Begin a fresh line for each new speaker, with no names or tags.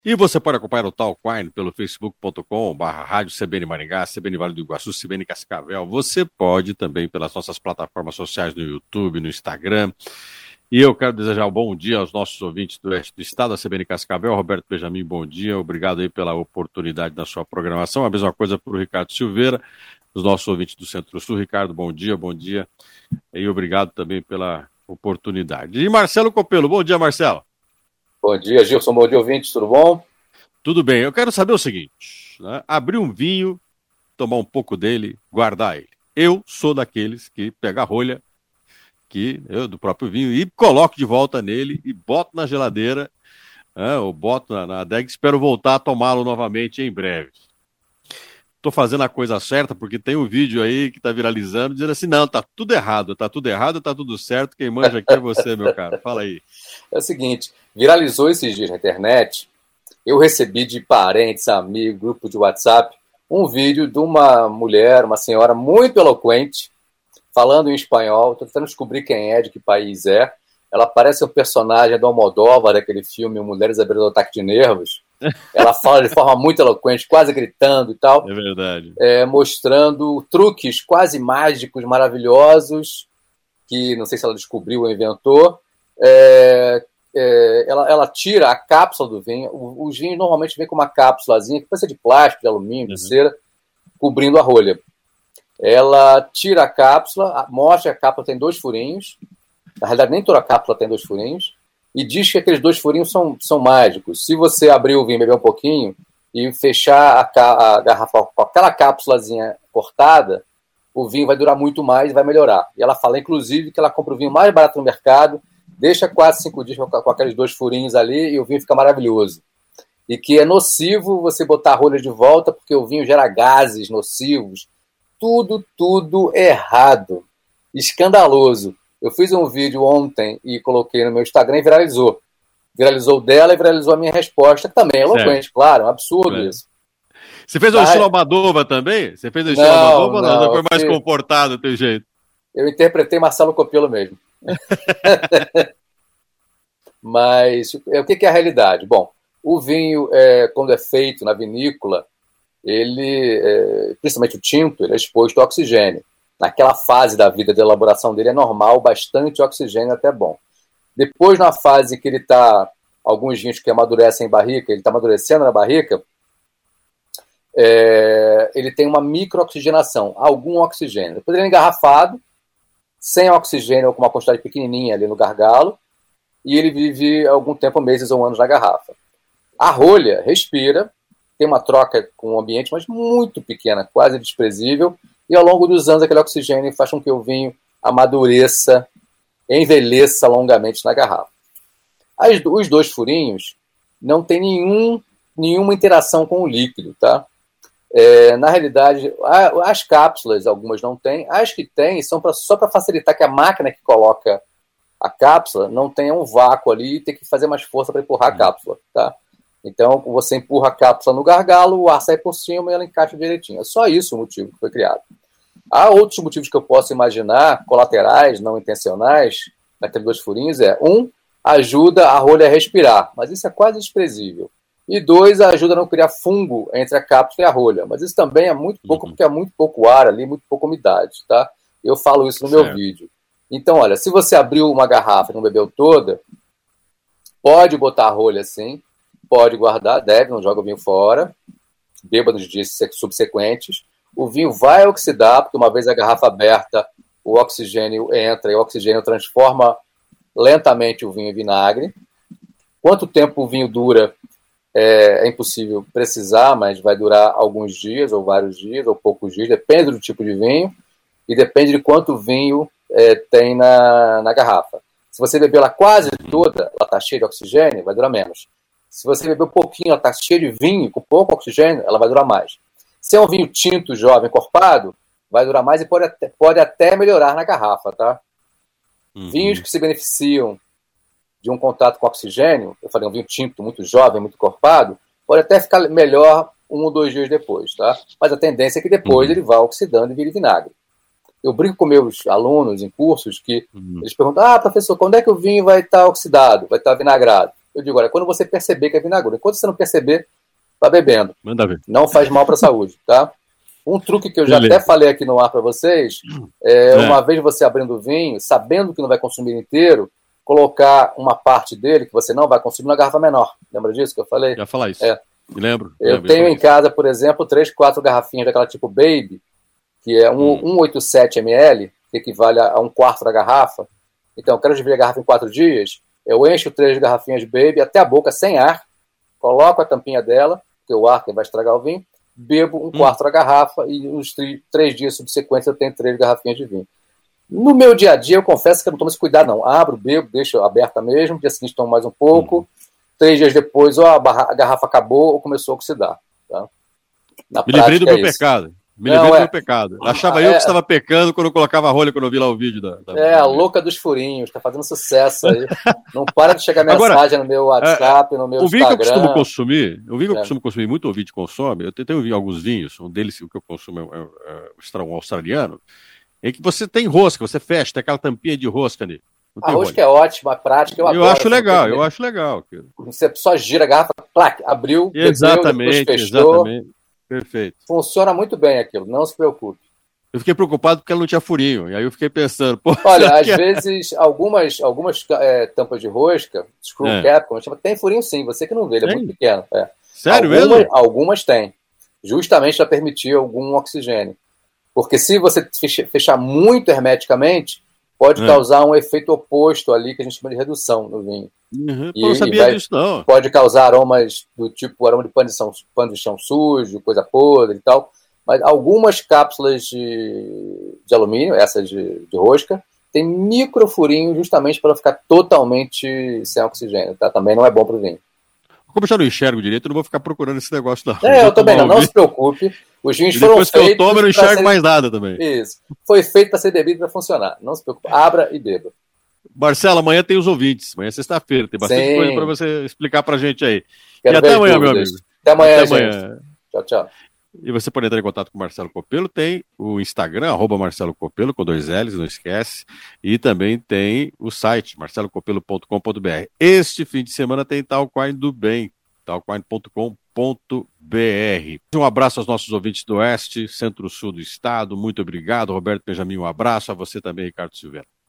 E você pode acompanhar o Talk Wine pelo facebook.com/rádio CBN Maringá, CBN Vale do Iguaçu, CBN Cascavel. Você pode também pelas nossas plataformas sociais no YouTube, no Instagram. E eu quero desejar um bom dia aos nossos ouvintes do oeste do estado, a CBN Cascavel. Roberto Benjamin, bom dia. Obrigado aí pela oportunidade da sua programação. A mesma coisa para o Ricardo Silveira, os nossos ouvintes do Centro-Sul. Ricardo, bom dia, bom dia. E obrigado também pela oportunidade. E Marcelo Copelo, bom dia, Marcelo.
Bom dia, Gilson, bom dia, ouvintes, tudo bom?
Tudo bem, eu quero saber o seguinte, né? Abrir um vinho, tomar um pouco dele, guardar ele. Eu sou daqueles que pega a rolha do próprio vinho e coloco de volta nele e boto na geladeira, ou boto na adega e espero voltar a tomá-lo novamente em breve. Estou fazendo a coisa certa porque tem um vídeo aí que está viralizando dizendo assim, não, tá tudo errado, tá tudo certo, quem manja aqui é você, meu caro. Fala aí.
É o seguinte, viralizou esses dias na internet, eu recebi de parentes, amigos, grupo de WhatsApp, um vídeo de uma mulher, uma senhora muito eloquente, falando em espanhol, estou tentando descobrir quem é, de que país é. Ela parece um personagem do Almodóvar, daquele filme Mulheres à Beira do Ataque de Nervos. Ela fala de forma muito eloquente, quase gritando e tal.
É verdade.
Mostrando truques quase mágicos, maravilhosos, que não sei se ela descobriu ou inventou. Ela tira a cápsula do vinho. Os vinhos normalmente vêm com uma cápsulazinha, que pode ser de plástico, de alumínio, de cera, cobrindo a rolha. Ela tira a cápsula, mostra que a cápsula tem 2 furinhos. Na realidade, nem toda a cápsula tem 2 furinhos. E diz que aqueles 2 furinhos são mágicos. Se você abrir o vinho, beber um pouquinho e fechar a garrafa com aquela cápsulazinha cortada, o vinho vai durar muito mais e vai melhorar. E ela fala, inclusive, que ela compra o vinho mais barato no mercado, deixa quase 5 dias com aqueles 2 furinhos ali e o vinho fica maravilhoso. E que é nocivo você botar a rolha de volta porque o vinho gera gases nocivos. Tudo errado. Escandaloso. Eu fiz um vídeo ontem e coloquei no meu Instagram e viralizou. Viralizou dela e viralizou a minha resposta, que também é eloquente, claro, é um absurdo isso.
Você fez o estilo Almodóvar também? Você fez o estilo Almodóvar ou não? Foi mais comportado, do teu jeito?
Eu interpretei Marcelo Copelo mesmo. Mas o que é a realidade? Bom, o vinho, quando é feito na vinícola, ele, principalmente o tinto, ele é exposto ao oxigênio. Naquela fase da vida de elaboração dele é normal, bastante oxigênio até bom. Depois, na fase que ele está, alguns vinhos que amadurecem em barrica, ele está amadurecendo na barrica, ele tem uma micro-oxigenação, algum oxigênio. Depois ele é engarrafado, sem oxigênio ou com uma quantidade pequenininha ali no gargalo, e ele vive algum tempo, meses ou anos na garrafa. A rolha respira, tem uma troca com o ambiente, mas muito pequena, quase desprezível, e ao longo dos anos aquele oxigênio faz com que o vinho amadureça, envelheça longamente na garrafa. Os 2 furinhos não tem nenhuma interação com o líquido, tá? Na realidade, as cápsulas, algumas não têm, as que têm são só para facilitar que a máquina que coloca a cápsula não tenha um vácuo ali e ter que fazer mais força para empurrar a cápsula, tá? Então, você empurra a cápsula no gargalo, o ar sai por cima e ela encaixa direitinho. É só isso o motivo que foi criado. Há outros motivos que eu posso imaginar, colaterais, não intencionais, daqueles 2 furinhos, ajuda a rolha a respirar, mas isso é quase desprezível. E 2, ajuda a não criar fungo entre a cápsula e a rolha, mas isso também é muito pouco, porque é muito pouco ar ali, muito pouca umidade, tá? Eu falo isso no meu vídeo. Então, olha, se você abriu uma garrafa e não bebeu toda, pode botar a rolha assim, pode guardar, não joga o vinho fora, beba nos dias subsequentes. O vinho vai oxidar, porque uma vez a garrafa aberta, o oxigênio entra e o oxigênio transforma lentamente o vinho em vinagre. Quanto tempo o vinho dura é impossível precisar, mas vai durar alguns dias, ou vários dias, ou poucos dias, depende do tipo de vinho e depende de quanto vinho tem na garrafa. Se você beber ela quase toda, ela está cheia de oxigênio, vai durar menos. Se você beber um pouquinho, ela está cheia de vinho, com pouco oxigênio, ela vai durar mais. Se é um vinho tinto, jovem, encorpado, vai durar mais e pode até melhorar na garrafa, tá? Vinhos que se beneficiam de um contato com oxigênio, eu falei um vinho tinto, muito jovem, muito encorpado, pode até ficar melhor 1 ou 2 dias depois, tá? Mas a tendência é que depois ele vá oxidando e vire vinagre. Eu brinco com meus alunos em cursos que eles perguntam, professor, quando é que o vinho vai estar oxidado, vai estar vinagrado? Eu digo, olha, quando você perceber que é vinagre, enquanto você não perceber, tá bebendo.
Manda ver.
Não faz mal para a saúde, tá? Um truque que eu já até falei aqui no ar para vocês, uma vez você abrindo o vinho, sabendo que não vai consumir inteiro, colocar uma parte dele que você não vai consumir na garrafa menor. Lembra disso que eu falei?
Já falar isso. Me lembro.
Eu tenho em casa, por exemplo, 3, 4 garrafinhas daquela tipo Baby, que é 187 ml, que equivale a 1/4 da garrafa. Então, eu quero dividir a garrafa em 4 dias, eu encho 3 garrafinhas de Baby até a boca, sem ar, coloco a tampinha dela, porque o ar que vai estragar o vinho, bebo 1/4 da garrafa e nos 3 dias subsequentes eu tenho 3 garrafinhas de vinho. No meu dia a dia, eu confesso que eu não tomo esse cuidado, não. Abro, bebo, deixo aberta mesmo, dia seguinte tomo mais um pouco, 3 dias depois, ou a garrafa acabou ou começou a oxidar. Tá?
Me livrei do meu pecado. Me livrei do meu pecado. Achava eu que estava pecando quando eu colocava a rolha, quando eu vi lá o vídeo
a louca dos furinhos, tá fazendo sucesso aí. Não para de chegar mensagem no meu WhatsApp, no meu Instagram.
O vinho que eu costumo consumir, muito o vinho consome, eu tenho alguns vinhos, um deles, o que eu consumo é um australiano, em que você tem rosca, você fecha, tem aquela tampinha de rosca ali.
A rosca é ótima, prática, eu adoro.
Eu acho legal.
Você só gira a garrafa, clac, abriu,
exatamente,
bebeu, depois fechou.
Exatamente. Perfeito.
Funciona muito bem aquilo, não se preocupe.
Eu fiquei preocupado porque ela não tinha furinho, e aí eu fiquei pensando...
Olha, às vezes, algumas tampas de rosca, screw cap, como chama, tem furinho sim, você que não vê, ele é muito pequeno.
Sério mesmo?
Algumas tem, justamente para permitir algum oxigênio. Porque se você fechar muito hermeticamente, pode causar um efeito oposto ali, que a gente chama de redução no vinho.
Eu não sabia disso, não.
Pode causar aromas do tipo aroma de pano de chão sujo, coisa podre e tal. Mas algumas cápsulas de alumínio, essas de rosca, tem microfurinho justamente para ficar totalmente sem oxigênio. Tá? Também não é bom para o vinho.
Como eu já não enxergo direito, eu não vou ficar procurando esse negócio, não.
Eu também não se preocupe. Os vinhos foram feitos...
Depois que eu tomo, eu não enxergo mais nada também.
Isso. Foi feito para ser bebido para funcionar. Não se preocupe. Abra e beba.
Marcelo, amanhã tem os ouvintes. Amanhã é sexta-feira. Tem bastante coisa para você explicar para a gente aí.
Quero
e até amanhã, meu amigo.
Até amanhã, gente. Tchau, tchau.
E você pode entrar em contato com o Marcelo Copelo, tem o Instagram, @Marcelo Copelo, com 2 L's, não esquece, e também tem o site, marcelocopelo.com.br. Este fim de semana tem Talquine do Bem, talquine.com.br. Um abraço aos nossos ouvintes do Oeste, Centro-Sul do Estado, muito obrigado, Roberto Benjamin, um abraço, a você também, Ricardo Silveira.